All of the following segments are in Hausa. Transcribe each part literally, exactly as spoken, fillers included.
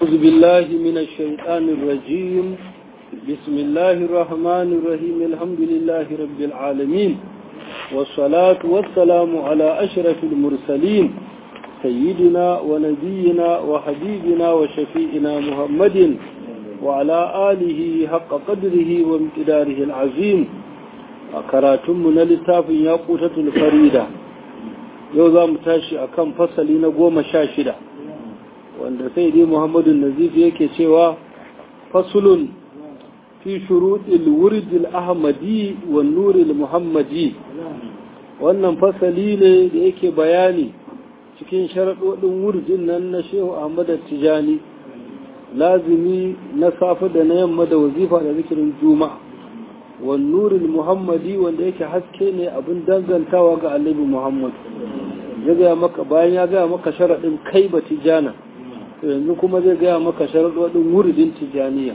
أعوذ بالله من الشيطان الرجيم. بسم الله الرحمن الرحيم. الحمد لله رب العالمين، والصلاة والسلام على أشرف المرسلين سيدنا ونبينا وحبيبنا وشفيئنا محمد وعلى آله حق قدره وامتداره العظيم. كراتمنا للتاف ياقوتة الفريدة يوضا متاشي أكام فصلين قوم شاشدة، wanda sai dai Muhammadu Nazif yake cewa fasulun fi shuruɗil wuridil ahmadi wa nuril muhammadi. Wannan fasali ne da yake bayani cikin sharaɗoɗin wuridin nan na Shehu Ahmad Tijani, lazimi na safe da na yamma da wazifa da zikirin juma'a, wa nuril muhammadi wanda yake haske ne abin dangantawa ga Annabi Muhammad. Ya gaya maka bayan ya gaya maka sharaɗin kai ba tijana, yanzu kuma zai gaya maka sharaɗin wuridin tijaniya.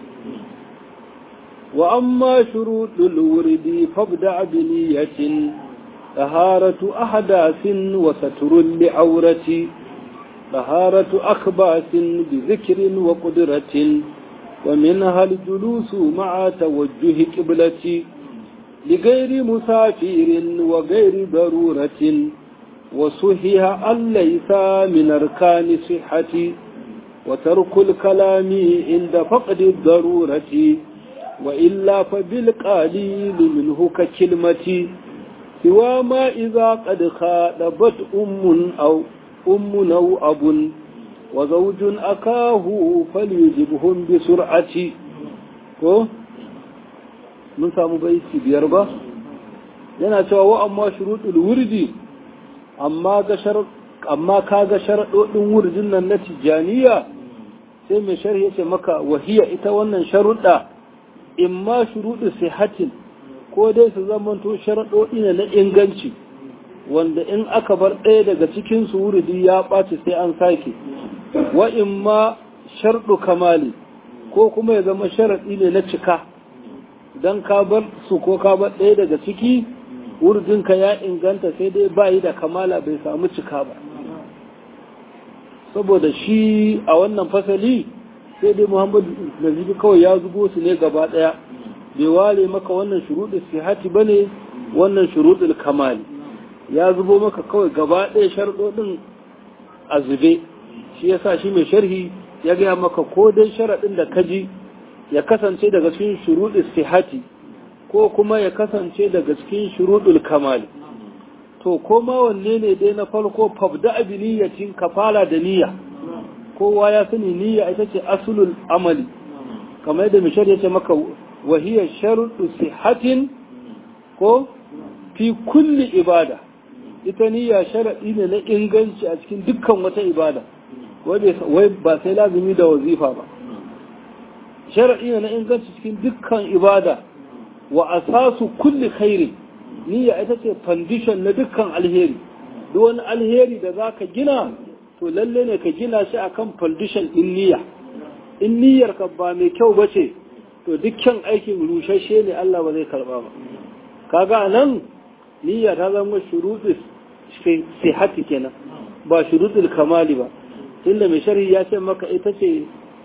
wa amma shuruɗul wuridi fabda bi niyyatin taharatu ahdathin wa satrul li'aurati taharatu akhbasin bi dhikrin wa qudratin wa minha al-julusu ma'a tawajjuhi qiblati lighairi musafirin wa ghairi daruratin wa suhiha an laysa min arkani sihhati وترك الكلام عند فقد الضرورة وإلا فبالقليل منه ككلمة سوى ما إذا قد خالبت أم أو أم أو أب وزوج أكاه فليجبهم بسرعة. من سامو بيتي بيربا yana cewa wa amma shuruɗul wurdi, amma ga shar amma kaga sharaɗoɗin wurdin nan na tijaniya, sai mai sharhi yace maka wahiya ita wannan sharuɗa imma shuruɗu sihatin, ko dai su zamanto sharaɗoɗi ne na inganci wanda in aka bar ɗaya daga cikin su wurdi ya ɓaci sai an sake, wa imma sharɗu kamali, ko kuma ya zama sharaɗi ne na cika, dan ka bar su ko ka bar ɗaya daga ciki wurdinka ya inganta sai dai bayi da kamala, bai samu cika ba. Saboda shi a wannan fasali sai dai Muhammadu Nazifi kawai ya zubo su ne gaba daya, bai ware maka wannan shuruɗin sihati bane wannan shuruɗin kamali, ya zubo maka kawai gaba daya sharuɗin a zube. Shi yasa shi mai sharhi ya gaya maka ko dai sharaɗin da kaji ya kasance daga cikin shuruɗin sihati ko kuma ya kasance daga cikin shuruɗin kamali. To koma wanne ne dai na farko fabda bi niyyatin, ka fara da niyya. Kowa ya sani niyya ita ce asulul amali, kamar yadda mishar ya ce maka wahiyar sharuɗu sihatin ko fi kulli ibada. Ita niyya sharaɗi ne na inganci a cikin dukkan wata ibada, wai ba sai lazimi da wazifa ba. Sharaɗi ne na inganci cikin dukkan ibada, wa asasu kulli khairi. Niyya ita ce foundation na dukkan alheri. Duk wani alheri da za ka gina, to lalle ne ka gina shi akan foundation ɗin niyya. In niyyar ka ba mai kyau ba ce, to dukkan aikin rushashe ne, Allah ba zai karɓa ba. Kaga nan niyya ta zama shuruɗul sihati kenan, ba shuruɗul kamali ba. Tunda mai sharhi ya ce maka ita ce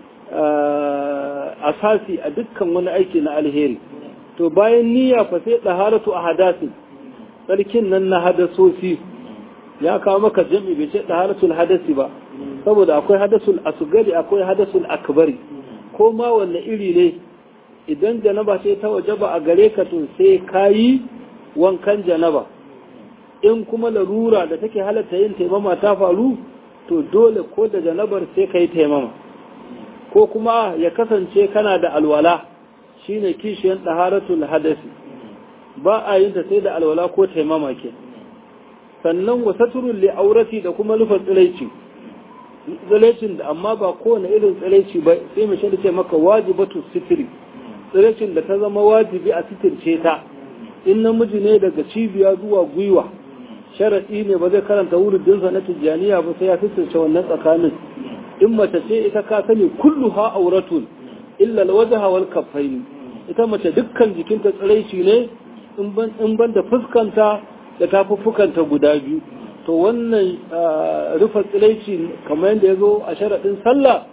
asasi a dukkan wani aiki na alheri. To bayan niyya fa sai daharatu ahadasin, sarkin nan na hadasosi. Ya kawo maka jami bai ce daharatul hadasi ba, saboda akwai hadasul asgari akwai hadasul akbari. Ko ma wanne iri ne, idan janaba sai ta wajaba a gare ka to sai kayi wankan janaba. In kuma larura da take halatta yin taimama ta faru, to dole ko da janabar sai kai taimama. Ko kuma ya kasance kana da alwala, shine kishiyan taharatul hadasi, ba a yin ta sai da alwala ko taimama ke. Sannan wasaturul li'aurati, da kuma rufe tsiraici, tsiraicin da amma ba kowane irin tsiraici ba, sai mu shaida ce maka wajibatu sitri, tsiraicin da ta zama wajibi a sitirce ta. In namiji ne daga cibiya zuwa gwiwa, sharadi ne ba zai karanta wuridinsa na tijjaniya ba sai ya sitirce wannan tsakanin. In mace ce ita ka sani kulluha auratun illa alwajha wal kaffaini, ita mace dukkan jikinta tsiraici ne in ban da fuskanta da tafuffukanta guda biyu. To wannan rufe tsiraici kamar yadda ya zo a sharaɗin sallah,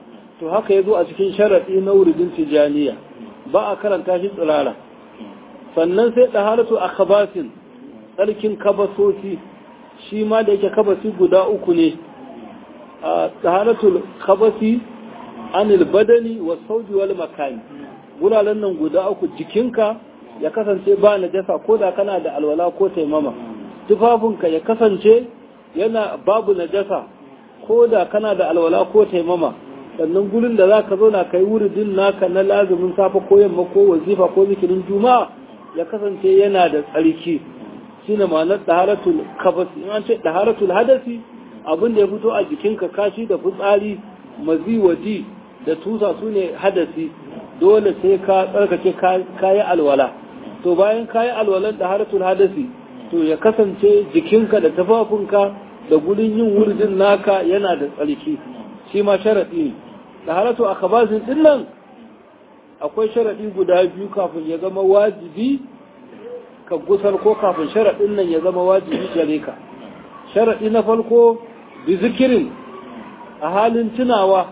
to haka yazo a cikin sharadi na wuridin tijaniya ba a karanta shi tsirara. Sannan sai daharatu akhbasin tsarkin kabasoci shi ma da yake kabasi guda uku ne, a taharatul khabasi anil badani was sauji wal makani, guraren nan guda uku jikinka ya kasance ba najasa ko da kana da alwala ko taimama, tufafinka ya kasance yana babu najasa ko da kana da alwala ko taimama, sannan gurin da zaka zo na kai wuridin naka na lazumin safa ko yamma ko wazifa ko zikirin juma'a ya kasance yana da tsarki. Shine ma'anar taharatul khabasi. In an ce taharatul hadasi abin da ya fito a jikinka, kashi da fitsari, mazi waji da tusa su ne hadasi, dole sai ka tsarkake kayi alwala. To bayan kayi alwalan taharatul hadasi to ya kasance jikinka da tafafunka da gudun yin wurdin naka yana da tsarki, shi ma sharaɗi ne. Taharatu akhbasin din nan akwai sharaɗi guda biyu kafin ya zama wajibi ka gusar, ko kafin sharaɗin nan ya zama wajibi gare ka. Sharaɗi na farko bi zikirin, a halin tunawa,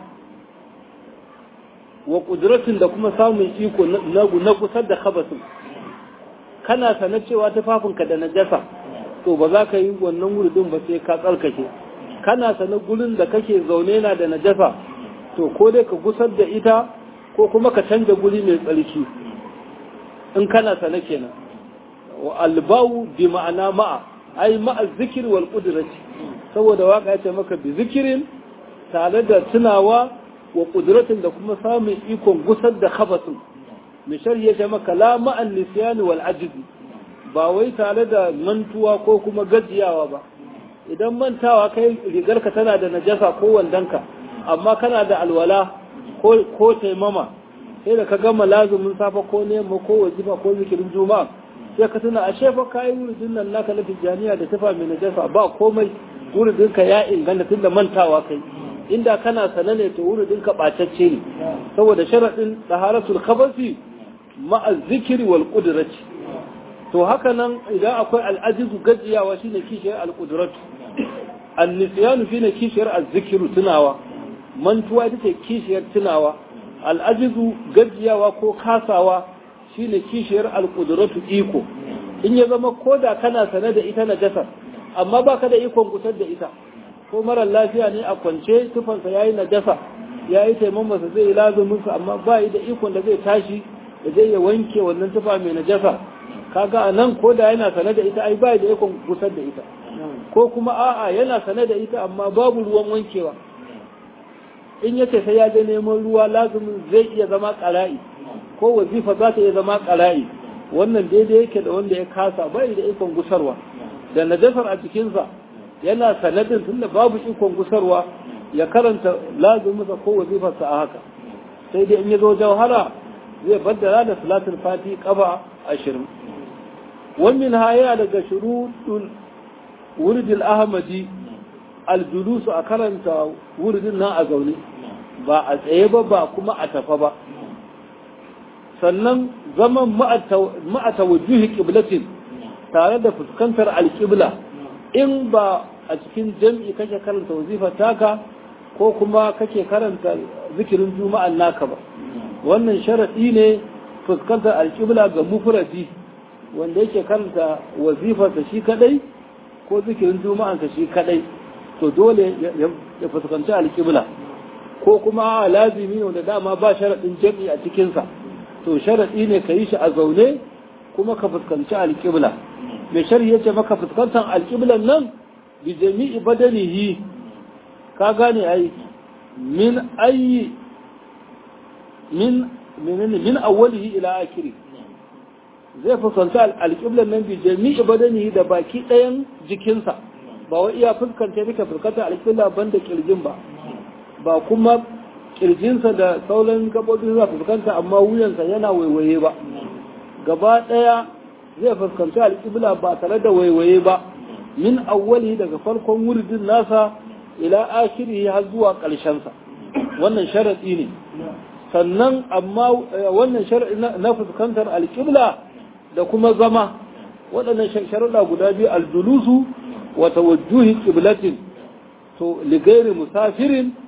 wa ƙudratin da kuma samun iko na gusar da khabasin. Kana sanar cewa tufafinka da najasa to ba za ka yi wannan wuridin ba sai ka tsarkake. Kana sanar gurin da kake zaune na da najasa to ko dai ka gusar da ita ko kuma ka canja guri mai tsarki in kana sanar kenan. Wa albawu bi ma'ana ma'a, ai ma'a zikir wal qudrati, saboda waka yace maka bi zikirin tare da tunawa wa qudratin da kuma samun ikon gusar da khabasin. mai sharhi ya ce maka la ma'an nisyani wal ajizi, ba wai tare da mantuwa ko kuma gajiyawa ba. Idan mantawa kai rigarka tana da najasa ko wandanka amma kana da alwala ko ko taimama, sai da ka gama lazumin safa ko nema ko wajiba ko zikirin juma'a sai ka tuna ashe fa kai wuridin nan naka na tijaniya da tafa mai najasa ba komai, wuridinka ya inganta tunda mantawa kai. Inda kana sanane to wuridinka batacce ne, saboda sharadin taharatul khabasi ma'a zikri wal qudrati. To haka nan idan akwai al'ajizu gajiyawa shine kishiyar al-qudratu, an-nisyanu shine kishiyar az-zikru tunawa, mantuwa ita ce kishiyar tunawa, al'ajizu gajiyawa ko kasawa shine kishiyar al-qudratu iko. In ya zama koda kana sane da ita najasar amma baka da ikon gusar da ita, ko mara lafiya ne a kwance tufansa yayi najasa yayi taimamasa zai yi lazumin sa amma ba yi da ikon da zai tashi da zai ya wanke wannan tufa mai najasa, kaga anan koda yana sane da ita ai ba yi da ikon gusar da ita. Ko kuma a'a yana sane da ita amma babu ruwan wankewa, in yace sai ya je neman ruwa lazumin zai iya zama qara'i ko wazifa za ta iya zama qara'i. Wannan daidai yake da wanda ya kasa bai da ikon gusarwa da najasar a jikinsa, yana sanadin tunda babu ikon gusarwa ya karanta lazuminsa ko wazifarsa a haka. Sai dai in ya zo jawhara zai baddala da salatul fati qaba ashirin. Wannan haya daga shuruɗul wuridil ahmadi aljulus a karanta wuridin nan a zaune ba a tsaye ba ba kuma a tafa ba. Sannan zaman ma'a tawajjuhi qiblatin tare da fuskantar alqibla, in ba a cikin jam'i kake karanta wazifa taka ko kuma kake karanta zikirin juma'an naka ba. Wannan sharadi ne fuskantar alqibla ga mufradi wanda yake karanta wazifarsa shi kadai ko zikirin juma'ansa shi kadai, to dole ya fuskanci alqibla. Ko kuma lazimi wanda dama ba sharadin jam'i a cikinsa, to sharadi ne ka yi shi a zaune kuma ka fuskanci alqibla. Mai sharhi yace maka fuskantar alqiblan nan bi jami'i badanihi, ka gane ai min ayi min min min awwalihi ila akhiri, zai fuskanci alqiblan nan bi jami'i badanihi da baki ɗayan jikinsa, ba wai iya fuskanta duka fuskantar alqibla banda kirjin ba, ba kuma kirjinsa da sauran gabobin za fuskanta amma wuyansa yana waiwaye ba. Gaba ɗaya zai fuskanci alqibla ba tare da waiwaye ba, min awwali daga farkon wuridin nasa ila akhiri har zuwa ƙarshensa. Wannan sharadi ne. Sannan amma wannan sharadi na fuskantar alqibla da kuma zama, waɗannan sharuɗa guda biyu, aljulusu wa tawajjuhi qiblatin, to li ghairi musafirin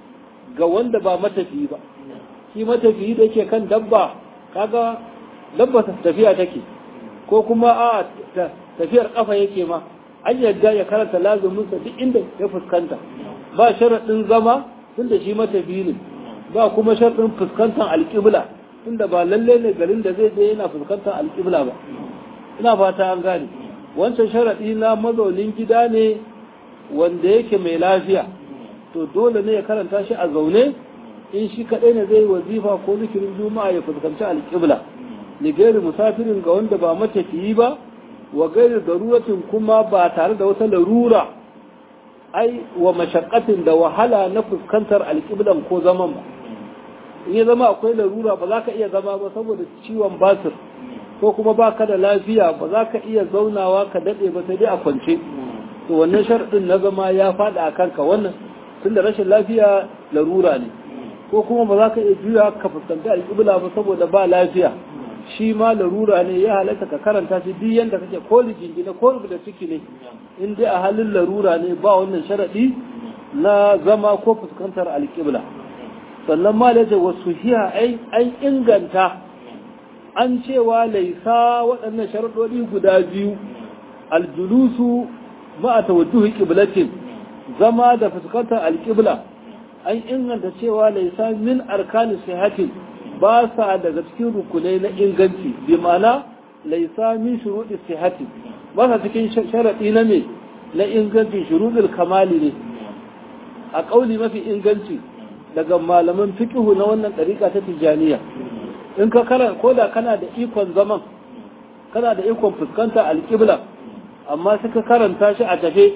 ga wanda ba matafiyi ba shi matafiyi da yake kan dabba kaga dabba tafiya take ko kuma a tafiyar kafa yake ma an yadda ya karanta lazuminsa duk inda ya fuskanta ba sharaɗin zama tunda shi matafiyi ne ba kuma sharaɗin fuskantar alƙibla tunda ba lalle ne garin da zai je yana fuskantar alƙibla ba ina fata an gane wancan sharaɗi na mazaunin gida ne wanda yake mai lafiya to dole ne ya karanta shi a zaune in shi kaɗai ne zai wazifa ko zikirin juma'a ya fuskanci alƙibla ni gairi musafirin ga wanda ba matafiyi ba wa gairi daruratin kuma ba tare da wata larura ai wa mashakkatin da wahala na fuskantar alƙiblan ko zaman ba in ya zama akwai larura ba za ka iya zama ba saboda ciwon basir ko kuma ba ka da lafiya ba za ka iya zaunawa ka daɗe ba sai dai a kwance to wannan sharɗin na zama ya faɗa a kanka wannan tun da rashin lafiya larura ne ko kuma ba za ka iya juya ka fuskanci alƙibla ba saboda ba lafiya shi ma larura ne ya halatta ka karanta shi duk yanda kake ko lijingine ko rubuta ciki ne in dai a halin larura ne ba wannan sharaɗi na zama ko fuskantar alƙibla sannan ma da wasu hiya an inganta an cewa laisa waɗannan sharaɗoɗi guda biyu aljulusu ma a tawajjuhi qiblatin zama da fuskantar alƙibla an inganta cewa laisa min arkani sihatin ba sa daga cikin rukunai na inganci bi ma'ana laisa min shuruɗi sihati ba sa cikin sharaɗi na me na inganci shuruɗul kamali ne a ƙauli mafi inganci daga malaman fiqhu na wannan ɗariƙa ta tijaniya in ka karanta ko da kana da ikon zaman kana da ikon fuskanta alƙibla amma suka karanta shi a tafe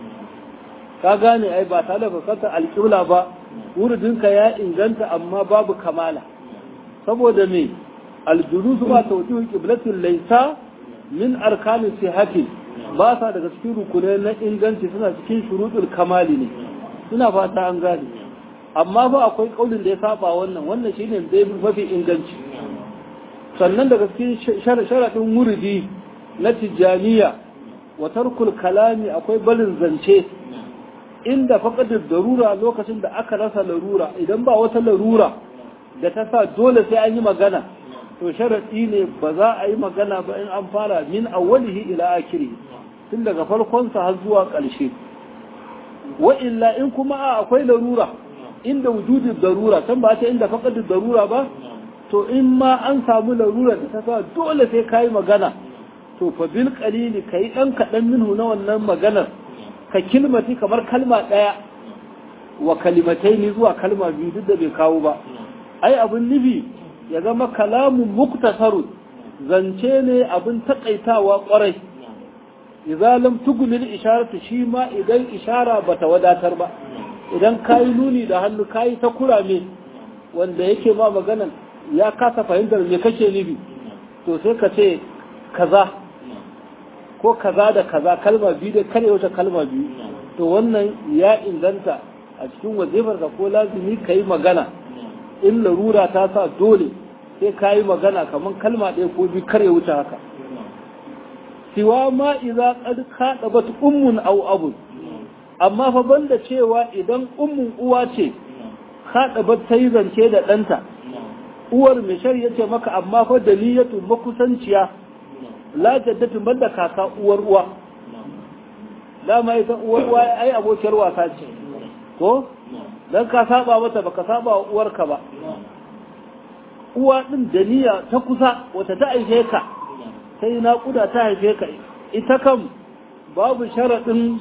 ka gane ai ba tare da fuskantar alƙibla ba wuridinka ya inganta amma babu kamala saboda me aljulusu ba tawjihu qiblatin laysa min arkanis sihhati ba sa daga cikin rukunai na inganci suna cikin shuruɗul kamali ne suna fata an gane amma ba akwai kaulin da ya saba wannan wannan shine zai mafi inganci sannan daga cikin sharadin muridi na tijaniya wa tarkul kalami akwai balin zance inda faqadud darura lokacin da aka rasa larura idan ba wata larura da ta sa dole sai an yi magana to sharadi ne ba za a yi magana ba in an fara min awwalihi ila akhiri tun daga farkon sa har zuwa ƙarshe wa illa in kuma akwai larura inda wujudin darura can ba ta inda faqadud darura ba to in ma an samu larura da ta sa dole sai kai magana to fa bil qalili kai dan kadan minhu na wannan maganar ka kilmati kamar kalma daya wa kalimataini zuwa kalma biyu duk da bai kawo ba ai abun nufi ya zama kalamun muktasarun zance ne abin takaitawa kwarai idza lam tughnil isharatu shi ma idan ishara bata wadatar ba idan kayi nuni da hannu kayi ta kurame wanda yake ma maganan ya kasa fahimtar me kake nufi to sai ka ce kaza ko kaza da kaza kalma biyu da kare wata kalma biyu to wannan ya inganta a cikin wazifar ka ko lazimi kai magana in larura ta sa dole sai kayi magana kamar kalma ɗaya ko biyu kare wuce haka siwa ma idza qad khadabat ummun aw abun amma fa banda cewa idan ummun uwa ce khadabat tayi zance da ɗanta uwar mai shari'a ce maka amma fa daliyatu makusanciya la jaddatu banda kaka uwar uwa dama ita uwar uwa ai abokiyar wasa ce ko dan ka saba mata baka saba wa uwarka ba uwa din da niyya ta kusa wata ta aife ka sai naƙuda ta haife ka ita kam babu sharadin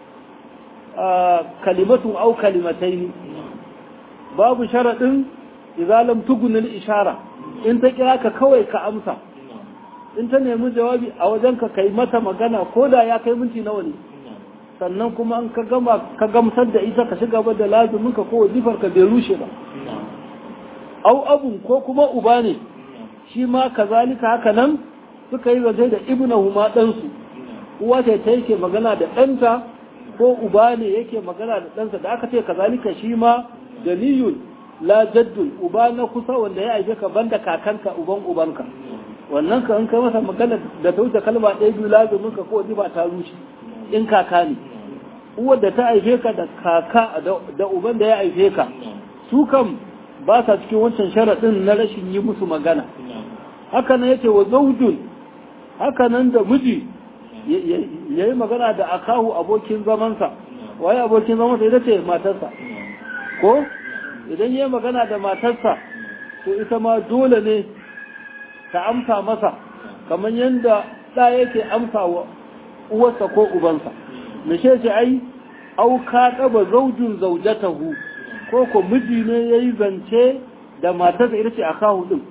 kalimatun au kalimatai babu sharadin idza lam tugunil ishara in ta kira ka kawai ka amsa in ta nemi jawabi a wajenka kai mata magana ko da ya kai minti nawa ne sannan kuma an ka gama ka gamsar da ita ka shiga da lazumin ka ko wazifar ka bai rushe ba au abun ko kuma uba ne shi ma kazalika haka nan suka yi waje da ibnahuma ɗansu uwa ce ta yake magana da ɗanta ko uba ne yake magana da ɗansa da aka ce kazalika shi ma daliyun la jaddul uba na kusa wanda ya aike ka banda kakanka uban ubanka wannan ka in kai masa magana da ta wuce kalma ɗaya biyu lazumin ka ko wajiba ta rushe in kaka ne uwar da ta aife ka da kaka da uban da ya aife ka su kam ba sa cikin wancan sharaɗin na rashin yi musu magana. Haka nan yake wa zaujun, haka nan da miji ya yi magana da akahu abokin zamansa, waye abokin zamansa ita ce matarsa, ko idan ya yi magana da matarsa to ita ma dole ne ta amsa masa kamar yadda ɗa yake amsa wa uwarsa ko ubansa. Mishe ce ai auka ɗaba zaujun zaujatahu, ko ko miji ne ya yi zance da matarsa ita ce akahu ɗin,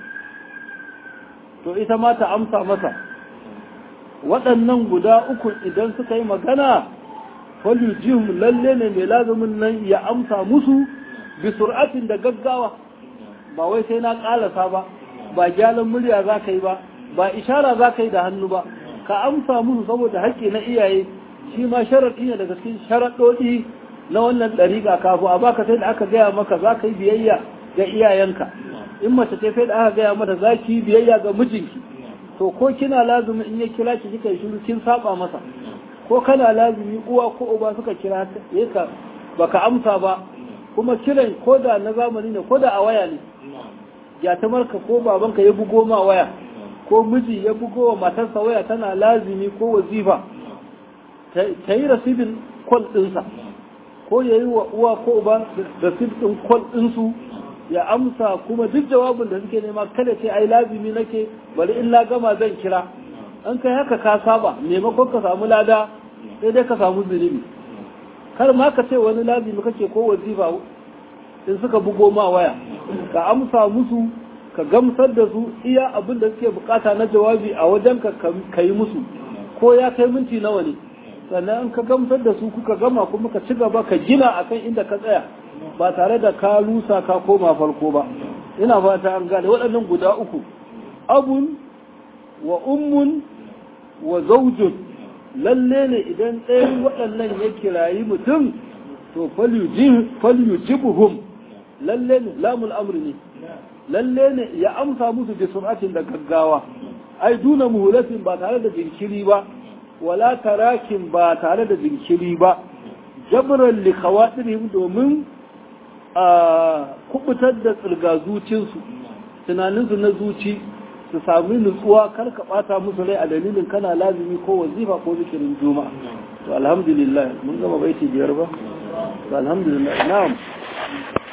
to ita ma ta amsa masa. Waɗannan guda uku idan suka yi magana falyujihum lalle ne mai lazumin nan ya amsa musu bi sur'atin da gaggawa, ba wai sai na ƙalasa ba, ba gyalan murya za ka yi ba, ba ishara za ka yi da hannu ba, ka amsa musu saboda haƙƙi na iyaye. Shi ma sharaɗi ne daga cikin sharaɗoɗi na wannan ɗariƙa. Kafin a baka sai da aka gaya maka za ka yi biyayya ga iyayenka, in mace ce sai da aka gaya mata za ki yi biyayya ga mijinki. To ko kina lazumi in ya kira ki kika yi shiru kin saba masa, ko kana lazumi uwa ko uba suka kira ka baka amsa ba, kuma kiran ko da na zamani ne ko da a waya ne, gyatamarka ko babanka ya bugo ma waya, ko miji ya bugo wa matarsa waya tana lazimi ko wazifa, ta yi rasibin kwal ɗinsa, ko ya yi wa uwa ko uba rasibin kwal ɗinsu ya amsa. Kuma duk jawabin da suke nema kada ce ai lazimi nake bari in na gama zan kira. An kai haka ka saba, maimakon ka samu lada sai dai ka samu zunubi. Kar ma ka ce wani lazimi kake ko wazifa in suka bugo ma waya, ka amsa musu, ka gamsar da su iya abin da suke bukata na jawabi a wajen ka ka yi musu, ko ya kai minti nawa ne. Sannan ka gamsar da su kuka gama kuma ka ci gaba ka gina akan inda ka tsaya, ba tare da ka lusa ka koma farko ba. Ina fata an gane waɗannan guda uku, abun wa ummun wa zaujun, lalle ne idan ɗayan waɗannan ya kirayi mutum to falyujibuhum, lalle ne lamul amri ne, lalle ne ya amsa musu bi sur'atin da gaggawa, ai duna muhulatin ba tare da jinkiri ba, wala tarakin ba tare da jinkiri ba, jabran li khawatirihim domin a kubutar da tsirga zucinsu, tunaninsu na zuci su sami nutsuwa, kar ka bata musu rai a dalilin kana lazimi ko wazifa ko zikirin juma'a. To alhamdulillah mun gama baiti biyar ba, to alhamdulillah na'am.